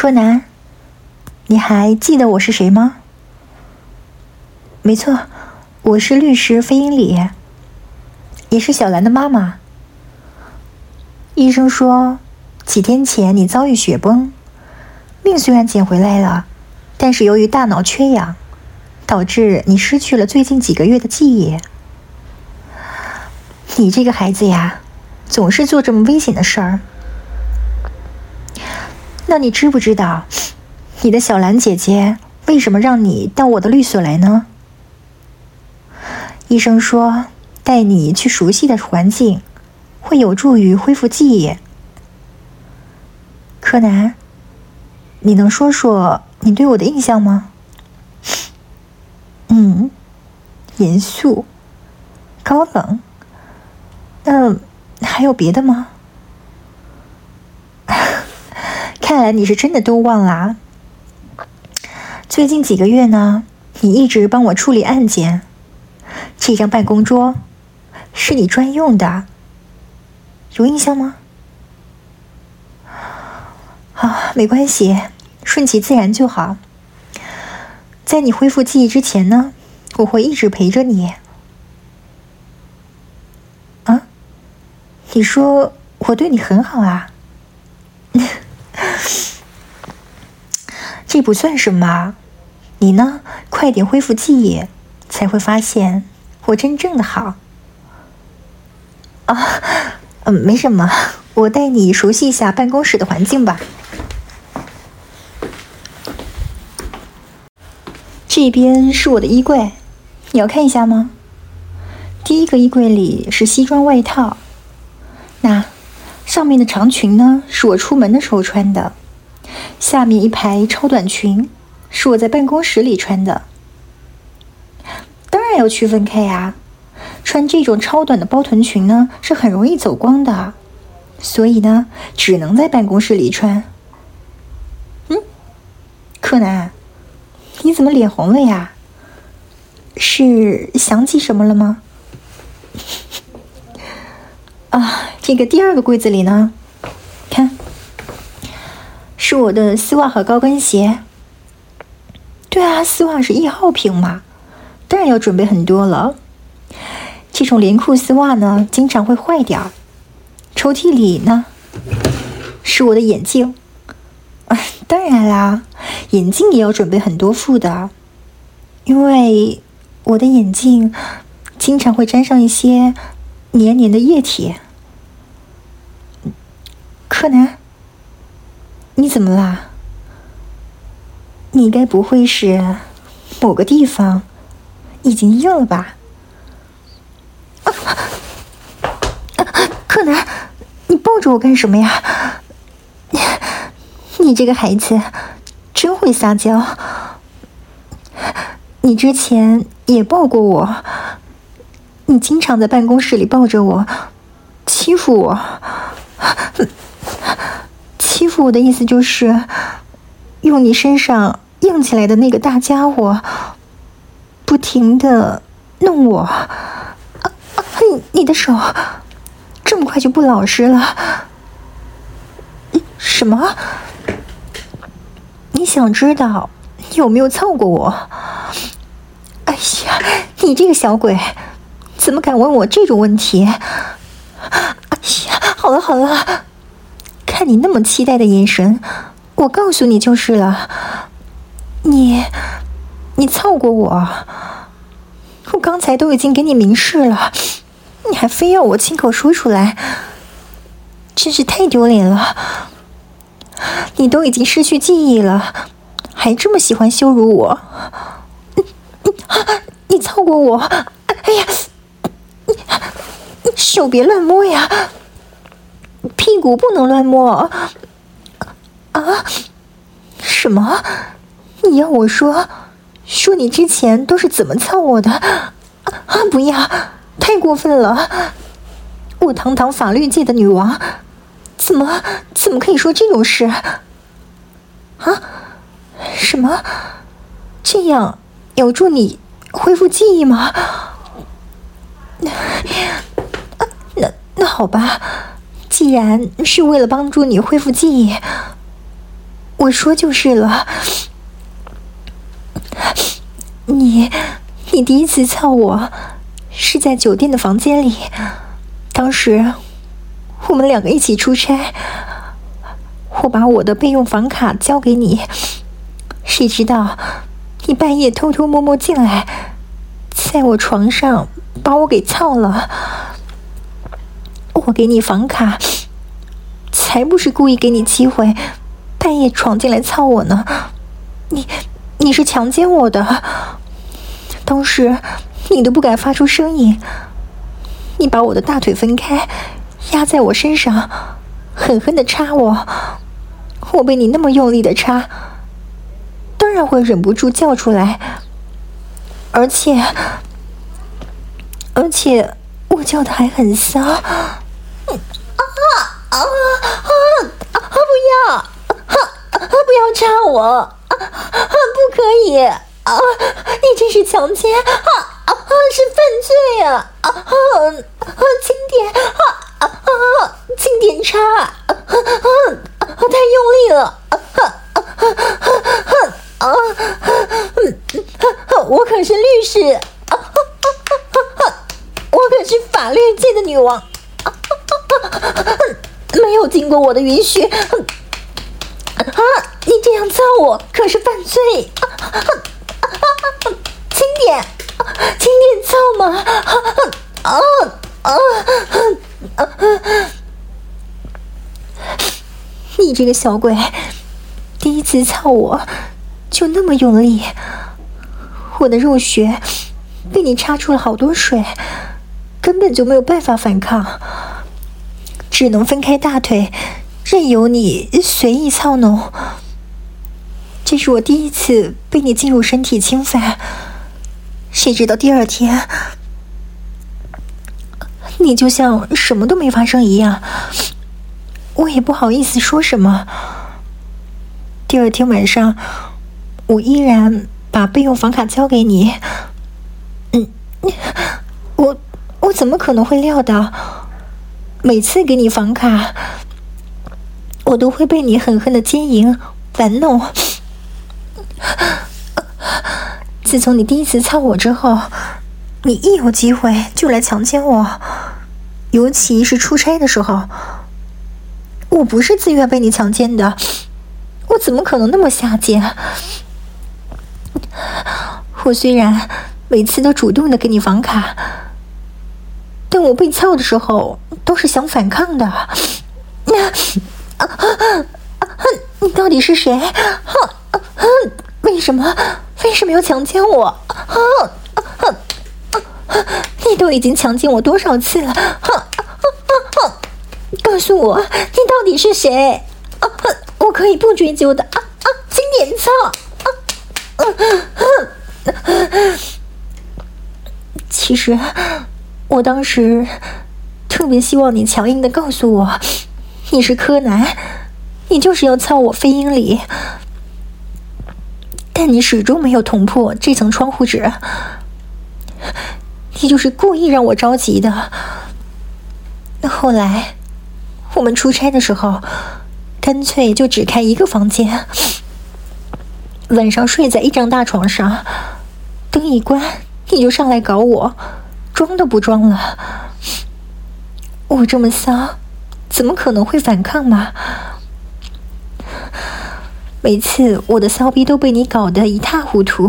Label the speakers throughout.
Speaker 1: 柯南，你还记得我是谁吗？没错，我是律师飞鹰里，也是小兰的妈妈。医生说，几天前你遭遇雪崩，命虽然捡回来了，但是由于大脑缺氧，导致你失去了最近几个月的记忆。你这个孩子呀，总是做这么危险的事儿。那你知不知道，你的小兰姐姐为什么让你到我的律所来呢？医生说，带你去熟悉的环境，会有助于恢复记忆。柯南，你能说说你对我的印象吗？严肃、高冷。还有别的吗？看来你是真的都忘了啊。最近几个月呢，你一直帮我处理案件。这张办公桌是你专用的，有印象吗？没关系，顺其自然就好。在你恢复记忆之前呢，我会一直陪着你。你说我对你很好啊？这不算什么，你呢，快点恢复记忆，才会发现我真正的好。没什么，我带你熟悉一下办公室的环境吧。这边是我的衣柜，你要看一下吗？第一个衣柜里是西装外套，那上面的长裙呢，是我出门的时候穿的，下面一排超短裙是我在办公室里穿的。当然要区分开呀，穿这种超短的包臀裙呢，是很容易走光的，所以呢，只能在办公室里穿。柯南，你怎么脸红了呀？是想起什么了吗？这个第二个柜子里呢，看，是我的丝袜和高跟鞋。对啊，丝袜是1号品嘛，当然要准备很多了。这种连裤丝袜呢，经常会坏掉。抽屉里呢，是我的眼镜。当然啦，眼镜也要准备很多副的，因为我的眼镜经常会沾上一些黏黏的液体。柯南，你怎么啦？你该不会是某个地方已经硬了吧？柯南，你抱着我干什么呀？你这个孩子真会撒娇。你之前也抱过我，你经常在办公室里抱着我，欺负我。欺负我的意思就是用你身上硬起来的那个大家伙不停地弄我。你的手这么快就不老实了？什么？你想知道有没有操过我？哎呀，你这个小鬼，怎么敢问我这种问题？哎呀，好了好了，看你那么期待的眼神，我告诉你就是了。你操过我，我刚才都已经给你明示了，你还非要我亲口说出来，真是太丢脸了。你都已经失去记忆了，还这么喜欢羞辱我。你操过我？哎呀，你手别乱摸呀，屁股不能乱摸。什么？你要我说你之前都是怎么操我的？不要，太过分了！我堂堂法律界的女王，怎么可以说这种事？什么？这样有助你恢复记忆吗？那好吧，既然是为了帮助你恢复记忆， 我说就是了。你第一次操我是在酒店的房间里，当时我们两个一起出差，我把我的备用房卡交给你，谁知道你半夜偷偷摸摸进来，在我床上把我给操了。我给你房卡，才不是故意给你机会半夜闯进来操我呢，你是强奸我的。当时你都不敢发出声音，你把我的大腿分开，压在我身上，狠狠地插我。我被你那么用力的插，当然会忍不住叫出来，而且我叫的还很骚。不要插我！不可以！你这是强奸！是犯罪啊！轻点！轻点插！太用力了！我可是律师，我可是法律界的女王，没有经过我的允许，你这样操我可是犯罪！轻点操嘛！你这个小鬼，第一次操我就那么用力，我的肉穴被你插出了好多水，根本就没有办法反抗，只能分开大腿，任由你随意操弄。这是我第一次被你进入身体侵犯，谁知道第二天你就像什么都没发生一样，我也不好意思说什么。第二天晚上，我依然把备用房卡交给你。我怎么可能会料到，每次给你房卡，我都会被你狠狠的奸淫玩弄。自从你第一次操我之后，你一有机会就来强奸我，尤其是出差的时候。我不是自愿被你强奸的，我怎么可能那么下贱？我虽然每次都主动的给你房卡，但我被操的时候都是想反抗的。你到底是谁？为什么要强奸我？你都已经强奸我多少次了？告诉我，你到底是谁？我可以不追究的。轻点操！其实我当时特别希望你强硬的告诉我，你是柯南，你就是要操我飞鹰里，但你始终没有捅破这层窗户纸，你就是故意让我着急的。后来我们出差的时候，干脆就只开一个房间，晚上睡在一张大床上，灯一关你就上来搞我，装都不装了。我这么骚，怎么可能会反抗嘛？每次我的骚逼都被你搞得一塌糊涂。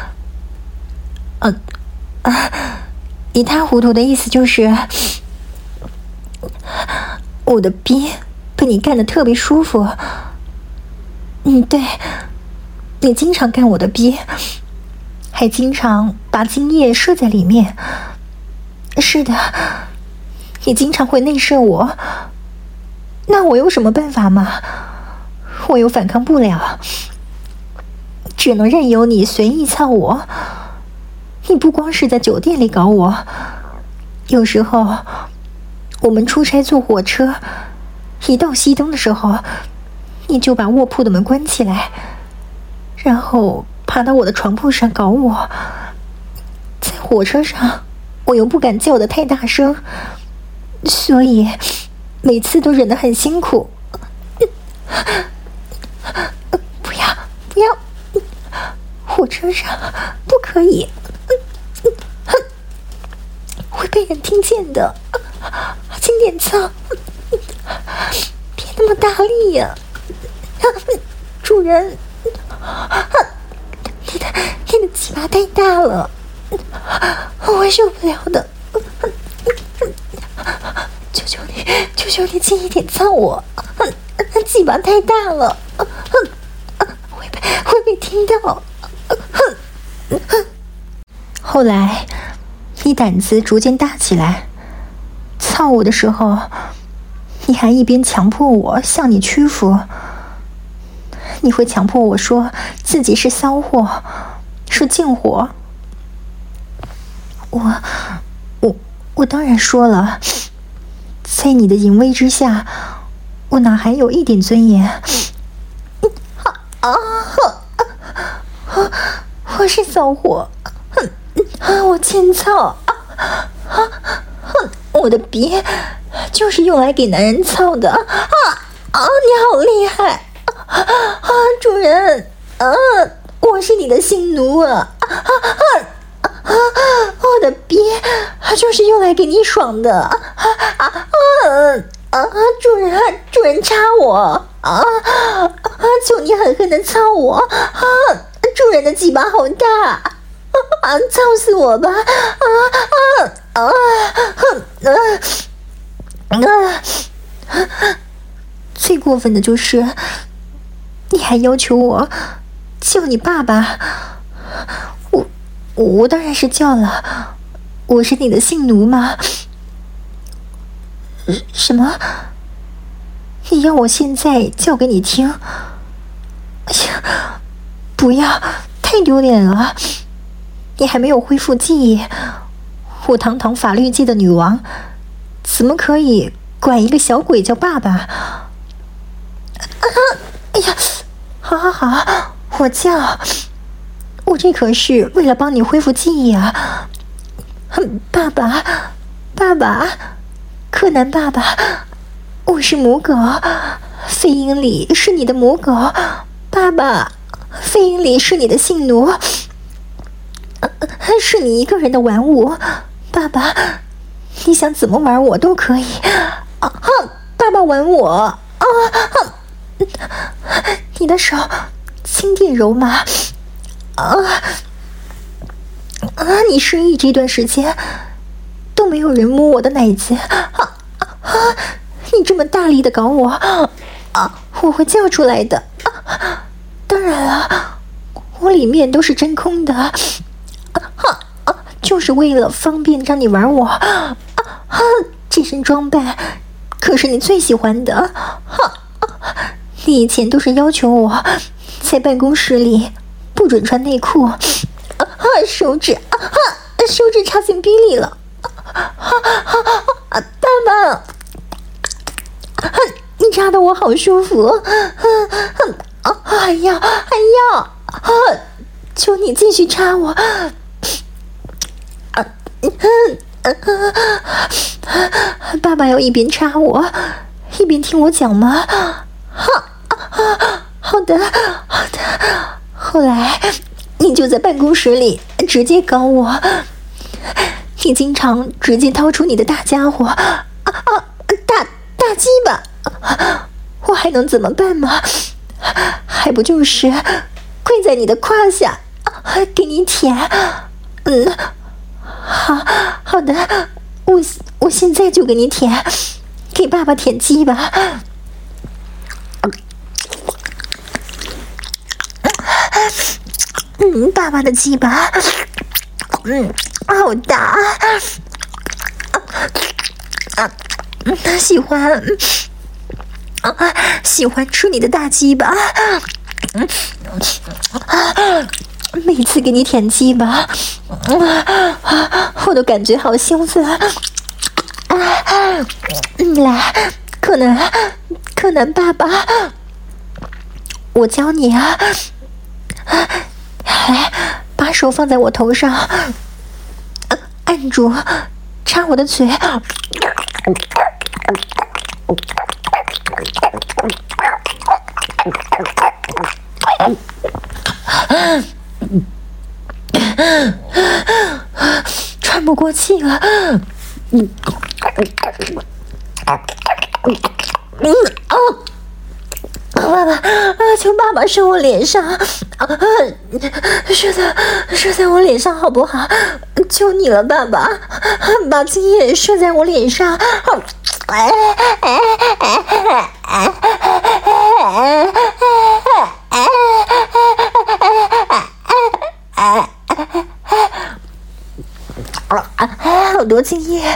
Speaker 1: 一塌糊涂的意思就是我的逼被你干得特别舒服。对，你经常干我的逼，还经常把精液射在里面。是的，你经常会内射我，那我有什么办法吗？我又反抗不了，只能任由你随意操我。你不光是在酒店里搞我，有时候我们出差坐火车，一到熄灯的时候，你就把卧铺的门关起来，然后爬到我的床铺上搞我。在火车上我又不敢叫得太大声，所以每次都忍得很辛苦。 车上，不可以，会被人听见的。轻点操，别那么大力呀！主人，你的鸡巴太大了，我会受不了的。求求你轻一点操我，鸡巴太大了，会被听到。后来你胆子逐渐大起来，操我的时候，你还一边强迫我向你屈服。你会强迫我说自己是骚货，是贱货。我当然说了，在你的淫威之下，我哪还有一点尊严？我是骚货，我欠操，我的鼻就是用来给男人操的。你好厉害！主人，我是你的性奴啊！我的逼就是用来给你爽的！主人插我！求你狠狠的操我！主人的鸡巴好大！操死我吧！最过分的就是，你还要求我叫你爸爸。我当然是叫了，我是你的性奴吗？什么？你要我现在叫给你听？哎呀，不要，太丢脸了！你还没有恢复记忆，我堂堂法律界的女王，怎么可以管一个小鬼叫爸爸？哎呀，好，我叫。我这可是为了帮你恢复记忆啊！爸爸，柯南爸爸，我是母狗，飞鹰里是你的母狗，爸爸，飞鹰里是你的性奴，是你一个人的玩物，爸爸，你想怎么玩我都可以，爸爸玩我，你的手轻点柔麻。你失忆这段时间都没有人摸我的奶子，你这么大力的搞我，我会叫出来的。当然了，我里面都是真空的，就是为了方便让你玩我。这身装扮可是你最喜欢的，你以前都是要求我在办公室里不准穿内裤，手指插进逼里了，爸爸，你插得我好舒服，还要，求你继续插我，爸爸要一边插我一边听我讲吗？好的。后来你就在办公室里直接搞我，你经常直接掏出你的大家伙，大鸡巴，我还能怎么办吗？还不就是跪在你的胯下给你舔？好的，我现在就给你舔，给爸爸舔鸡巴。爸爸的鸡巴，好大，喜欢吃你的大鸡巴，每次给你舔鸡巴，我都感觉好兴奋。来，柯南爸爸，我教你啊。来，把手放在我头上，按住，插我的嘴。 喘不过气了。爸爸，求爸爸射我脸上，射在我脸上好不好？求你了，爸爸，把精液射在我脸上。好多精液，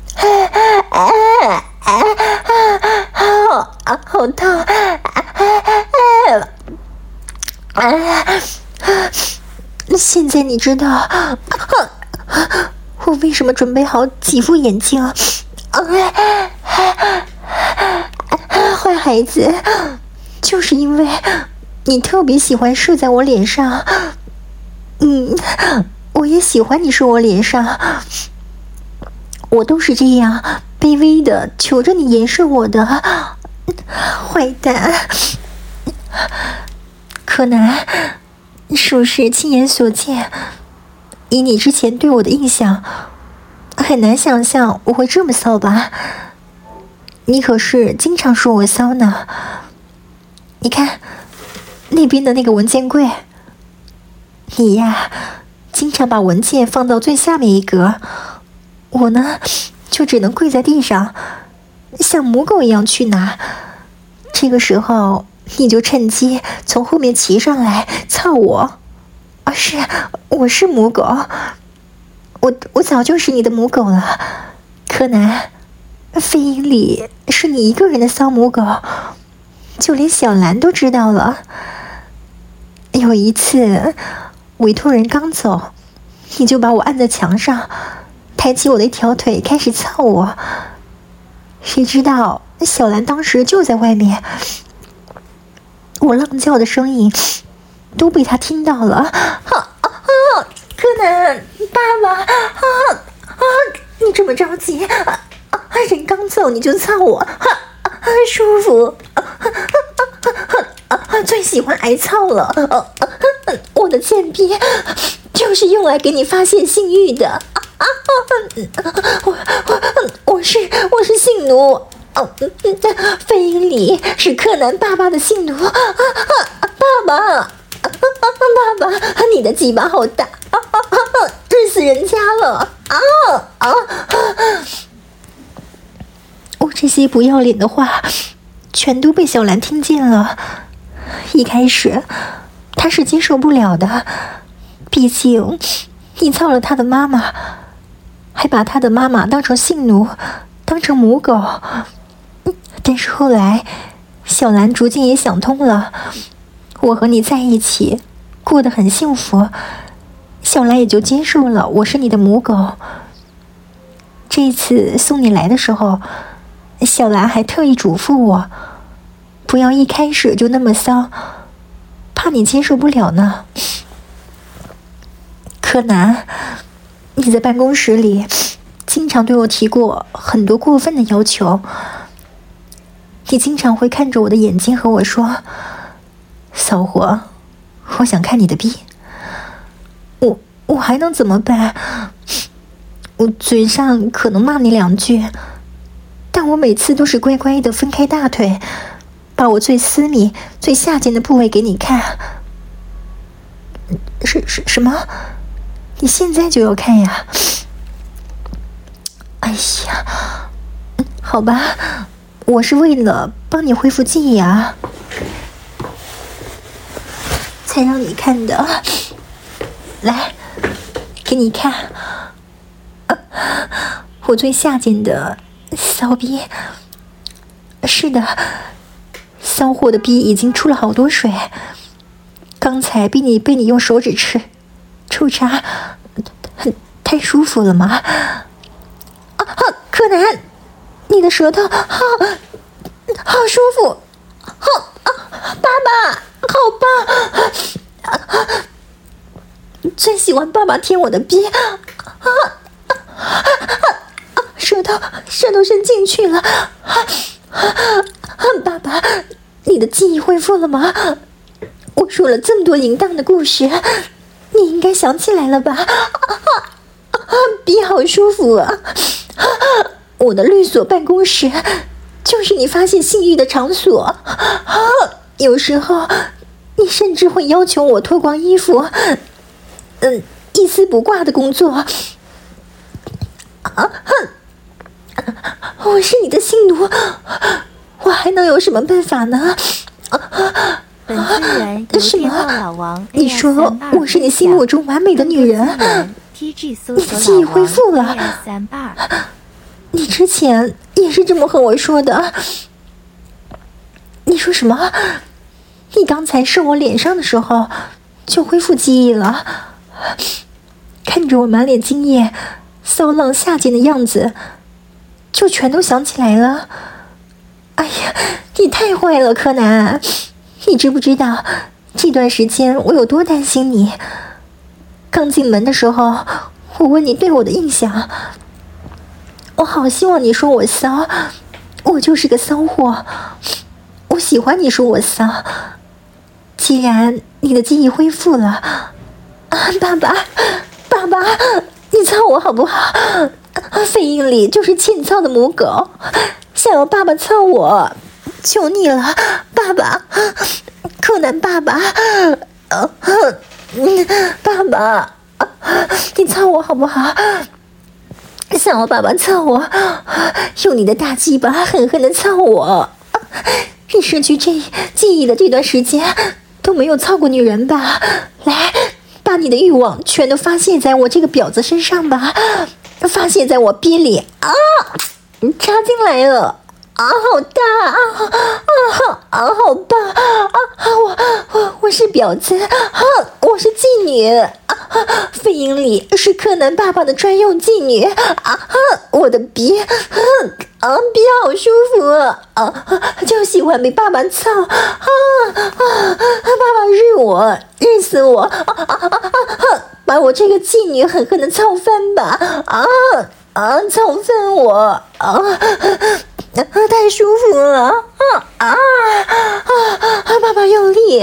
Speaker 1: 好痛！现在你知道我为什么准备好几副眼镜？坏孩子，就是因为你特别喜欢射在我脸上。我也喜欢你射我脸上，我都是这样卑微的求着你颜射我的。坏蛋！柯南，是不是亲眼所见？以你之前对我的印象，很难想象我会这么骚吧？你可是经常说我骚呢。你看那边的那个文件柜，你呀经常把文件放到最下面一格，我呢就只能跪在地上像母狗一样去拿。这个时候你就趁机从后面骑上来操我。我是母狗，我早就是你的母狗了。柯南，飞鹰里是你一个人的骚母狗，就连小兰都知道了。有一次委托人刚走，你就把我按在墙上，抬起我的一条腿开始操我。谁知道小兰当时就在外面，我浪叫的声音都被她听到了。柯南，爸爸，你这么着急，人刚走你就操我，舒服，最喜欢挨操了。我的贱逼就是用来给你发泄性欲的。我是性奴。飞鹰里是柯南爸爸的性奴。爸爸，你的鸡巴好大，追死人家了！我这些不要脸的话全都被小兰听见了。一开始她是接受不了的，毕竟你操了她的妈妈，还把她的妈妈当成性奴，当成母狗。但是后来小兰逐渐也想通了，我和你在一起过得很幸福，小兰也就接受了我是你的母狗。这次送你来的时候，小兰还特意嘱咐我不要一开始就那么骚，怕你接受不了呢。柯南，你在办公室里经常对我提过很多过分的要求，你经常会看着我的眼睛和我说，骚货，我想看你的逼。我还能怎么办？我嘴上可能骂你两句，但我每次都是乖乖的分开大腿，把我最私密最下贱的部位给你看。什么？你现在就要看呀？哎呀，好吧，我是为了帮你恢复记忆啊，才让你看的。来，给你看，我最下贱的骚逼。是的，骚货的逼已经出了好多水，刚才被你用手指抽插，太舒服了吗？柯南，你的舌头好舒服，爸爸好棒，最喜欢爸爸舔我的逼，舌头伸进去了，爸爸，你的记忆恢复了吗？我说了这么多淫荡的故事， 你应该想起来了吧？鼻好舒服啊！我的律所办公室就是你发泄性欲的场所。有时候你甚至会要求我脱光衣服，一丝不挂的工作。我是你的性奴，我还能有什么办法呢？
Speaker 2: 本资源由电报老王。
Speaker 1: 你说我是你心目中完美的女人，你记忆恢复了。你之前也是这么和我说的。你说什么？你刚才射我脸上的时候就恢复记忆了？看着我满脸惊艳、骚浪下贱的样子，就全都想起来了。哎呀，你太坏了，柯南！你知不知道这段时间我有多担心你？刚进门的时候，我问你对我的印象，我好希望你说我骚，我就是个骚货。我喜欢你说我骚。既然你的记忆恢复了，爸爸，你操我好不好？肺阴里就是欠操的母狗，想要爸爸操我，求你了，爸爸，柯南爸爸，爸爸，你操我好不好？想要爸爸操我，用你的大鸡巴狠狠地操我。你失去记忆的这段时间都没有操过女人吧？来，把你的欲望全都发泄在我这个婊子身上吧，发泄在我逼里啊！插进来了啊，好大好棒我是婊子我是妓女肺阴里是柯南爸爸的专用妓女我的鼻鼻好舒服就喜欢被爸爸操爸爸日死我把我这个妓女狠狠的操翻吧操翻我太舒服了爸爸用力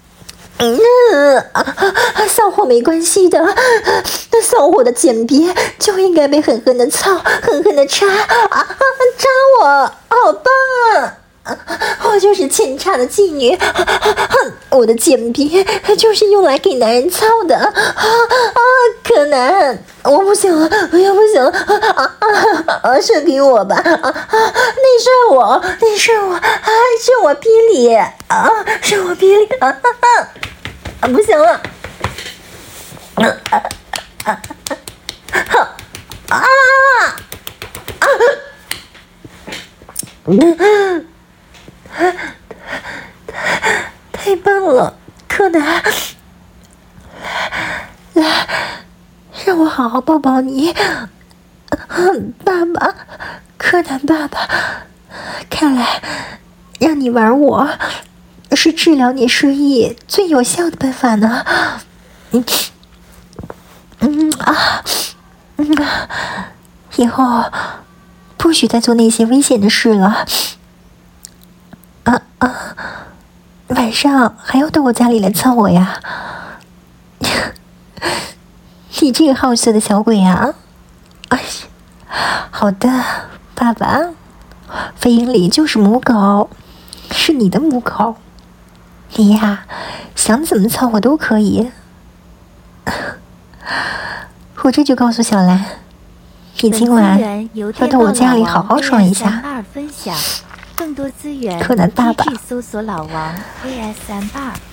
Speaker 1: 骚货没关系的，那骚货的贱逼就应该被狠狠的操，狠狠的插插我，好棒我就是欠插的妓女我的贱逼就是用来给男人操的柯南，我不行了，我又不行了射给我吧你射我射我逼里射我逼里不行了太棒了，柯南，来，让我好好抱抱你，爸爸，柯南爸爸。看来，让你玩我，是治疗你失忆最有效的办法呢。以后不许再做那些危险的事了。晚上还要到我家里来操我呀？你这个好色的小鬼呀！好的，爸爸，肺阴里就是母狗，是你的母狗，你呀，想怎么操我都可以。我这就告诉小兰，你今晚要到我家里好好爽一下。
Speaker 2: 更多资源，
Speaker 1: 柯南爸爸。
Speaker 2: 搜索老王 AS38。